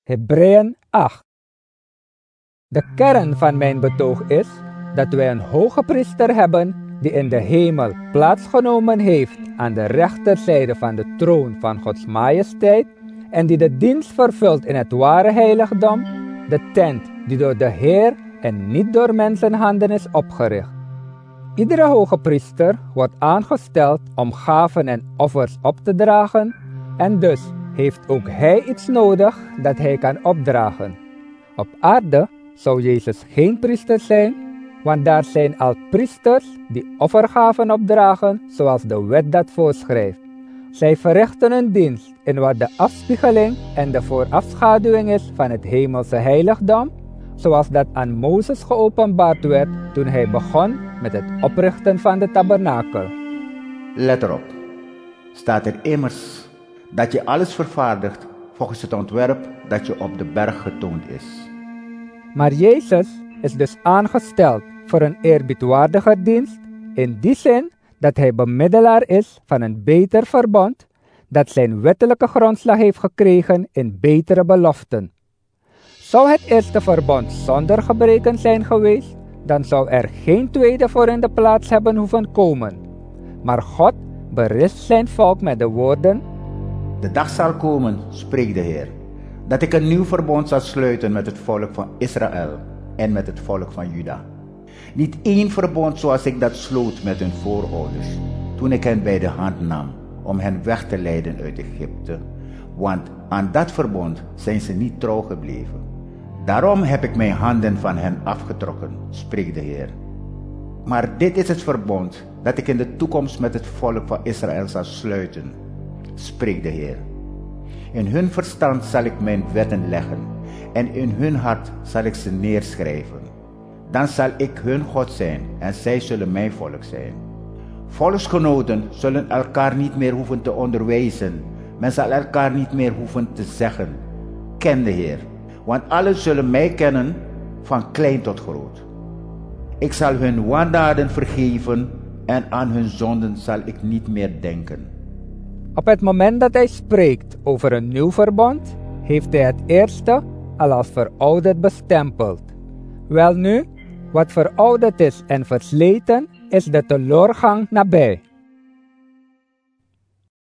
Hebreeën 8. De kern van mijn betoog is dat wij een hoge priester hebben die in de hemel plaatsgenomen heeft aan de rechterzijde van de troon van Gods majesteit en die de dienst vervult in het ware heiligdom, de tent die door de Heer en niet door mensenhanden is opgericht. Iedere hoge priester wordt aangesteld om gaven en offers op te dragen en dus heeft ook hij iets nodig dat hij kan opdragen. Op aarde zou Jezus geen priester zijn, want daar zijn al priesters die offergaven opdragen zoals de wet dat voorschrijft. Zij verrichten een dienst in wat de afspiegeling en de voorafschaduwing is van het hemelse heiligdom, zoals dat aan Mozes geopenbaard werd toen hij begon met het oprichten van de tabernakel. Let erop, staat er immers dat je alles vervaardigt volgens het ontwerp dat je op de berg getoond is. Maar Jezus is dus aangesteld voor een eerbiedwaardiger dienst, in die zin dat hij bemiddelaar is van een beter verbond, dat zijn wettelijke grondslag heeft gekregen in betere beloften. Zou het eerste verbond zonder gebreken zijn geweest, dan zou er geen tweede voor in de plaats hebben hoeven komen. Maar God berispt zijn volk met de woorden: De dag zal komen, spreekt de Heer, dat ik een nieuw verbond zal sluiten met het volk van Israël en met het volk van Juda. Niet één verbond zoals ik dat sloot met hun voorouders, toen ik hen bij de hand nam om hen weg te leiden uit Egypte, want aan dat verbond zijn ze niet trouw gebleven. Daarom heb ik mijn handen van hen afgetrokken, spreekt de Heer. Maar dit is het verbond dat ik in de toekomst met het volk van Israël zal sluiten, spreekt de Heer. In hun verstand zal ik mijn wetten leggen en in hun hart zal ik ze neerschrijven. Dan zal ik hun God zijn en zij zullen mijn volk zijn. Volksgenoten zullen elkaar niet meer hoeven te onderwijzen. Men zal elkaar niet meer hoeven te zeggen: ken de Heer, want allen zullen mij kennen, van klein tot groot. Ik zal hun wandaden vergeven en aan hun zonden zal ik niet meer denken. Op het moment dat hij spreekt over een nieuw verbond, heeft hij het eerste al als verouderd bestempeld. Welnu, wat verouderd is en versleten, is de teloorgang nabij.